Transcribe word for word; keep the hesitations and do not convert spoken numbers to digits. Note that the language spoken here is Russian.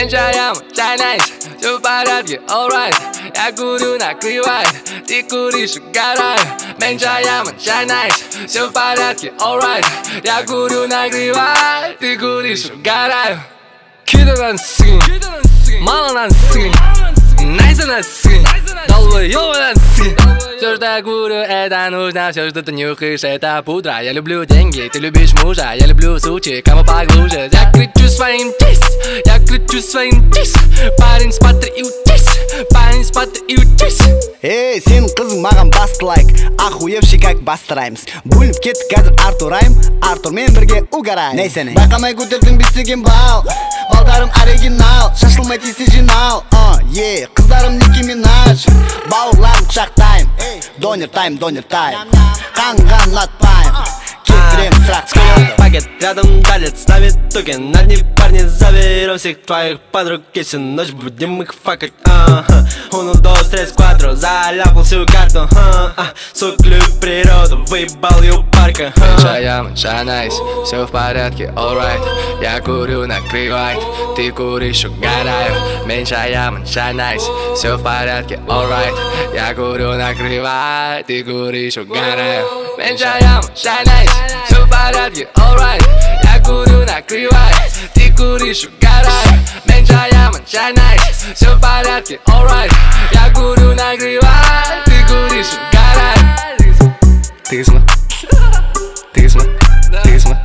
Меньшаем чай найс, все в порядке, alright. Я курю, накрывает, ты куришь, угораю. Меньшаем чай найс, все в порядке, alright. Я курю, накрывает, ты куришь, угораю. Киданан сын, маланан сын, найзанан сын, долбоёбанан сын. Все, что я курю, это нужно, все, что ты нюхаешь, это пудра. Я люблю деньги, ты любишь мужа, я люблю сучек, кому поглубже. Я кричу своим тис, я кричу своим тис. Парень, смотри и учись, парень, смотри и учись. Эй, сен қызың маған басты лайк, охуевший как басты раймс. Бөліп кетті қазір Артур райм, Артурмен бірге угарайм. Нейсене байқамай көтердің бестеген бал, балдарым оригинал, шашылмай тисе жинал. Е, қыздарым Ники Минаж, бауырларым құшақтайм. Донер тайм, донер тайм, қанған латпайм. Кетірем сұрақ скреп. Пакет рядом далит, ставит токен. Одни парни заберем всех твоих подруг. Если ночь будем их факать. Uno, dos, tres, cuatro, заляпал всю карту. Сука, любит природу, выебал ее парка. Меньшаем чай найс, все в порядке, alright. Я курю, накрывает, ты куришь, угораю. Меньшаем чай найс, все в порядке, alright. Я курю, накрывает, ты куришь, угораю. Меньшаем чай найс, все в порядке, alright. Я курю, накрывает, ты куришь, угораю. Меньшаем чай найс, все в порядке, alright. Я курю, накрывает, ты куришь, угораю. Тысма, тысма, тысма.